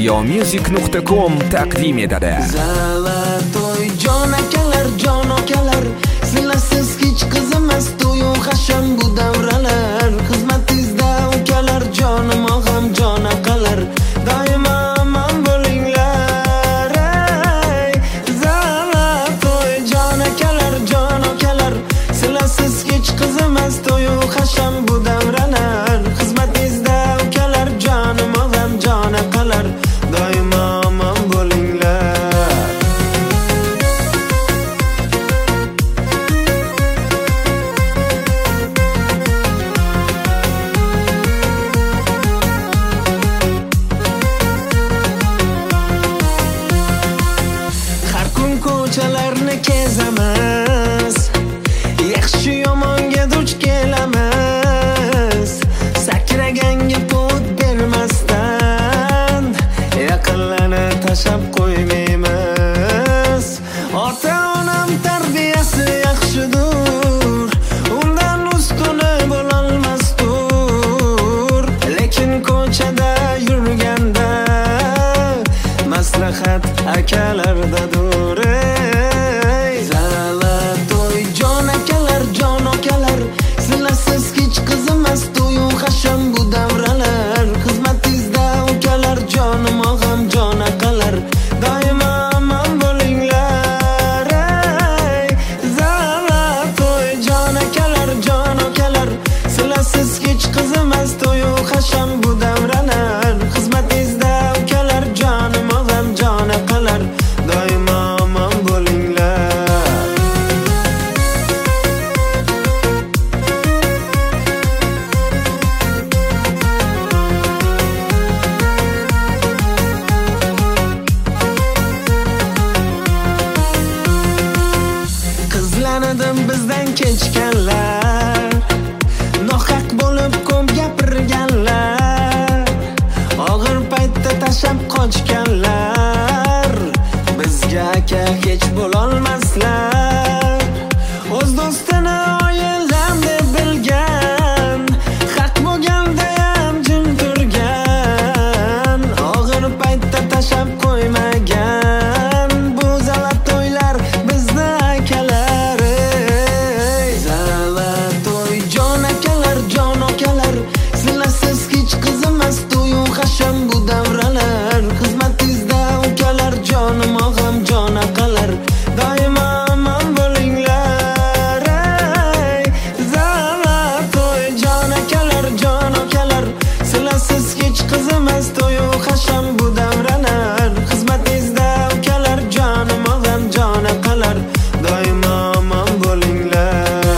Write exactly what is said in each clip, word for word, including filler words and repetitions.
ziyomusic nuqta com taqdim etadi. Zalatoy jon akalar, jon akalar, sizlarsiz hech qizimas to'yu hasham bu davralar. Xizmatingizda ukalar, jonim og'am, jon aqalar, doimo omon bo'linglar. Zalatoy jon akalar, jon akalar, sizlarsiz hech qizimas to'yu hasham bu davralar. Xizmatingizda ukalar, jonim og'am, jon aqalar, doimo omon bo'linglar. Har kun ko'chalarni kezamiz, yaxshi yomonga duch kelamiz. Sakraganga pot bermasdan yaqinlarni tashab qo'ymaymiz. Ota-onam tarbiyasi yaxshidir, undan ustuni bo'lolmasdir. Lekin ko'chada yurganda maslahat akalardadir. Zalatoy jon akalar, jon akalar, sizlarsiz hech qizimas to'yu hasham bu davralar. Xizmatingizda ukalar, jonim og'am, jon aqalar, doimo omon bo'linglar. Zalatoy jon akalar, jon akalar, sizlarsiz hech qizimas to'yu hasham bu davralar. Xizmatingizda ukalar, jonim og'am, jon aqalar, doimo omon bo'linglar. Qizlanidim bizdan kechganlar, nohaq bo'lib ko'p gapirganlar, og'ir paytda tashab qochganlar, bizga aka hech bo'lolmaslar. O'z do'stini oilam deb bilgan, haq bo'lganda ham jim turgan, og'ir paytda tashab qo'ymagan. Bu zalatoylar bizni akalar. Zalatoy jon akalar, jon akalar, sizlarsiz hech qizimas to'yu hasham bu davralar. Xizmatingizda ukalar, jonim og'am, jon aqalar, doimo omon bo'linglar. Zalatoy jon akalar, jon akalar, sizlarsiz hech qizimas to'yu hasham bu davralar. Xizmatingizda ukalar, jonim og'am, jon aqalar, doimo omon bo'linglar.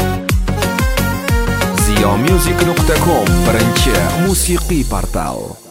ziyomusic nuqta com birinchi musiqiy portal.